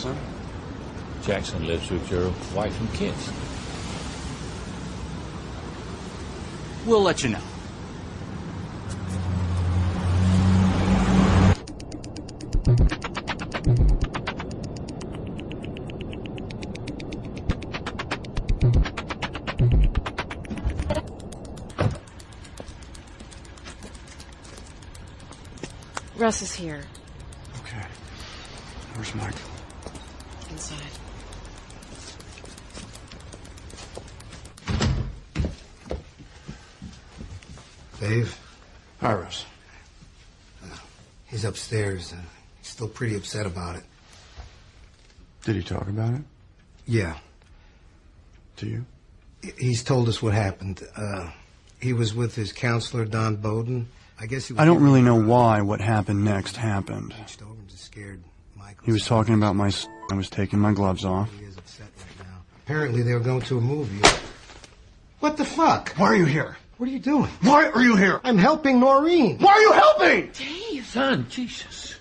Jackson? Jackson lives with your wife and kids. We'll let you know. Russ is here. Okay. Where's Mike? Inside. Dave? Hi, Russ. He's upstairs. He's still pretty upset about it. Did he talk about it? Yeah. To you? He's told us what happened. He was with his counselor, Don Bowden. I guess he was... I don't really know why what happened next happened. Reached over and just scared Michael. He was talking about my... I was taking my gloves off. He is upset right now. Apparently they were going to a movie. What the fuck? Why are you here? What are you doing? Why are you here? I'm helping Noreen. Why are you helping? Dave! Son, Jesus.